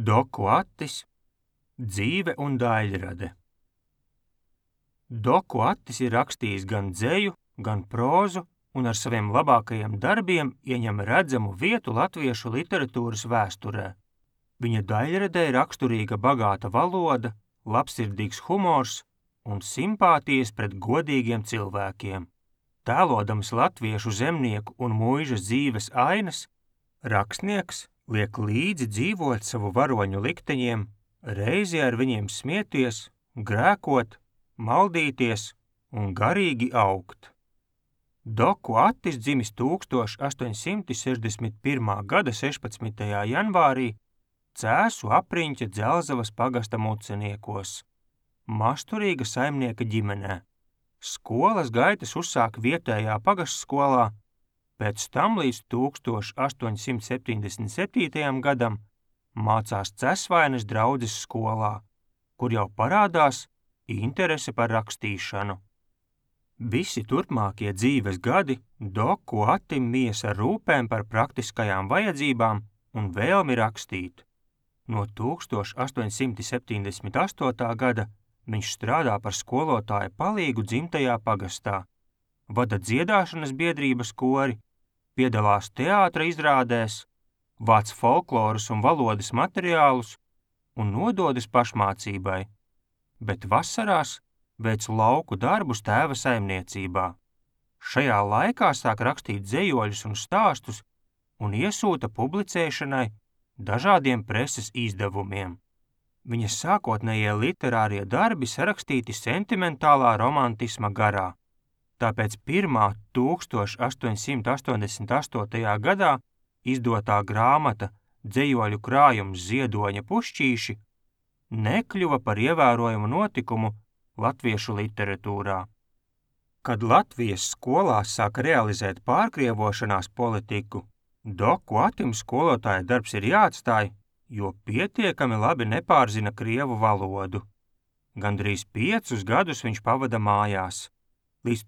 Doku Attis, dzīve un daļrade. Doku Attis ir rakstījis gan dzeju, gan prózu un ar saviem labākajiem darbiem ieņem redzamu vietu latviešu literatūras vēsturē. Viņa daļradē raksturīga bagāta valoda, labsirdīgs humors un simpātijas pret godīgiem cilvēkiem. Tēlodams latviešu zemnieku un muižas dzīves ainas, rakstnieks liek līdzi dzīvot savu varoņu likteņiem, reizi ar viņiem smieties, grēkot, maldīties un garīgi augt. Doku Attis dzimis 1861. gada 16. janvārī Cēsu apriņķa Dzelzavas pagasta muceniekos, masturīga saimnieka ģimenē. Skolas gaitas uzsāk vietējā pagastskolā, pēc tam līdz 1877. gadam mācās Cesvainas draudzes skolā, kur jau parādās interese par rakstīšanu. Visi turpmākie dzīves gadi Doku Attim mies ar rūpēm par praktiskajām vajadzībām un vēlmi rakstīt. No 1878. gada viņš strādā par skolotāja palīgu dzimtajā pagastā, vada dziedāšanas biedrības kori, piedalās teātra izrādēs, vāc folkloras un valodas materiālus un nododas pašmācībai, bet vasarās veic lauku darbus tēva saimniecībā. Šajā laikā sāk rakstīt dzejoļus un stāstus un iesūta publicēšanai dažādiem preses izdevumiem. Viņa sākotnējie literārie darbi sarakstīti sentimentālā romantisma garā, tāpēc pirmā 1888. gadā izdotā grāmata Dzejoļu krājums Ziedoņa pušķīši nekļuva par ievērojumu notikumu latviešu literatūrā. Kad Latvijas skolās sāk realizēt pārkrievošanās politiku, Doku Attim skolotāja darbs ir jāatstāj, jo pietiekami labi nepārzina krievu valodu. Gandrīz 5 gadus viņš pavada mājās. Līdz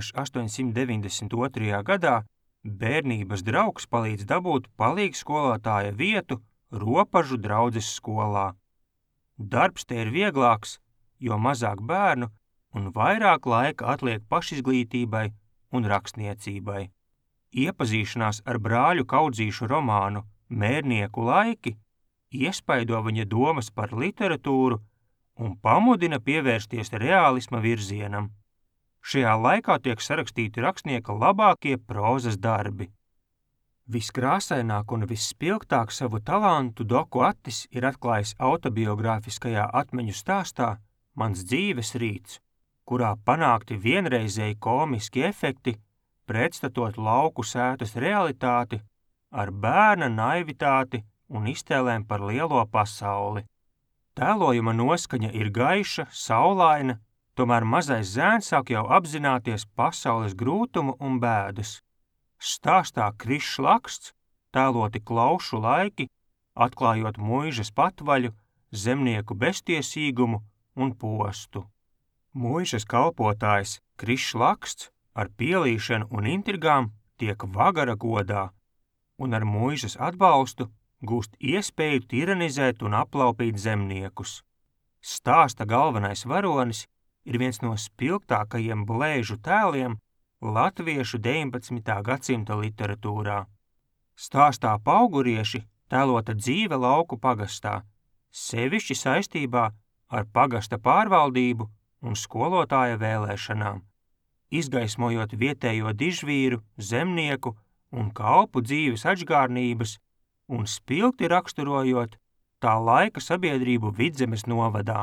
1892. gadā bērnības draugs palīdz dabūt palīgskolotāja vietu Ropažu draudzes skolā. Darbs te ir vieglāks, jo mazāk bērnu un vairāk laika atliek pašizglītībai un rakstniecībai. Iepazīšanās ar brāļu Kaudzīšu romānu Mērnieku laiki iespaido viņa domas par literatūru un pamudina pievērsties reālisma virzienam. Šajā laikā tiek sarakstīti rakstnieka labākie prózas darbi. Viskrāsaināk un visspilgtāk savu talantu Doku Attis ir atklājis autobiogrāfiskajā atmiņu stāstā Mans dzīves rīts, kurā panākti vienreizēji komiski efekti, pretstatot lauku sētas realitāti ar bērna naivitāti un iztēlēm par lielo pasauli. Tēlojuma noskaņa ir gaiša, saulaina, tomēr mazais zēns sāk jau apzināties pasaules grūtumu un bēdas. Stāstā Krišs laksts tēloti Klaušu laiki, atklājot muižas patvaļu, zemnieku beztiesīgumu un postu. Muižas kalpotājs Krišs laksts ar pielīšanu un intrigām tiek vagara godā, un ar muižas atbalstu gūst iespēju tiranizēt un aplaupīt zemniekus. Stāsta galvenais varonis ir viens no spilgtākajiem blēžu tēliem latviešu 19. gadsimta literatūrā. Stāstā Paugurieši tēlota dzīve lauku pagastā, sevišķi saistībā ar pagasta pārvaldību un skolotāja vēlēšanām, izgaismojot vietējo dižvīru, zemnieku un kalpu dzīves atžgārnības un spilgti raksturojot tā laika sabiedrību Vidzemes novadā.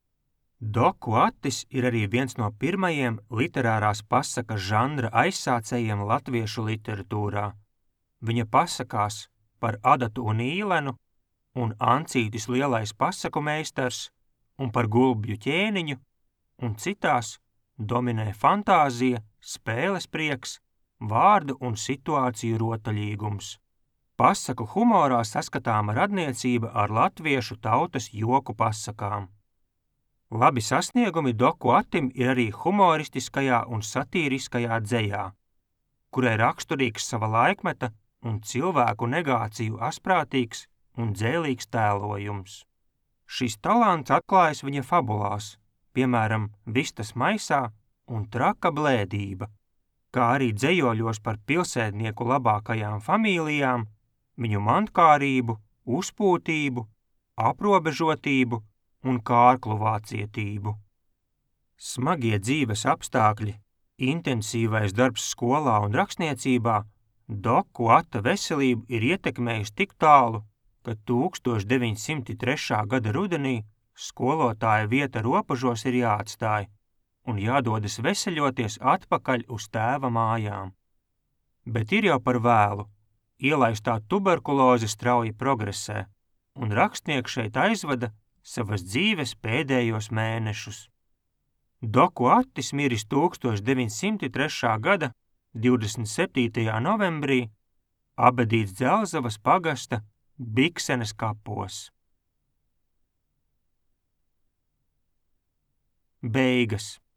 Doku Attis ir arī viens no pirmajiem literārās pasakas žanra aizsācējiem latviešu literatūrā. Viņa pasakās par Adatu un Īlenu un Ancītis lielais pasaku meistars un par Gulbju ķēniņu un citās dominē fantāzija, spēles prieks, vārdu un situāciju rotaļīgums. Pasaku humorā saskatāma radniecība ar latviešu tautas joku pasakām. Labi sasniegumi Doku Attim ir arī humoristiskajā un satīriskajā dzejā, kurai raksturīgs sava laikmeta un cilvēku negāciju asprātīgs un dzēlīgs tēlojums. Šis talants atklājas viņa fabulās, piemēram, Vistas maisā un Traka blēdība, kā arī dzejoļos par pilsētnieku labākajām familijām, viņu mantkārību, uzpūtību, aprobežotību un kārklu vācietību. Smagie dzīves apstākļi, intensīvais darbs skolā un rakstniecībā Doku Ata veselību ir ietekmējuši tik tālu, ka 1903. gada rudenī skolotāja vieta Ropažos ir jāatstāj un jādodas veseļoties atpakaļ uz tēva mājām. Bet ir jau par vēlu, ielaistā tuberkuloze strauji progresē, un rakstnieks šeit aizvada savas dzīves pēdējos mēnešus. Doku Attis miris 1903. gada 27. novembrī, abedīts Dzelzavas pagasta Biksenes kapos. Beigas.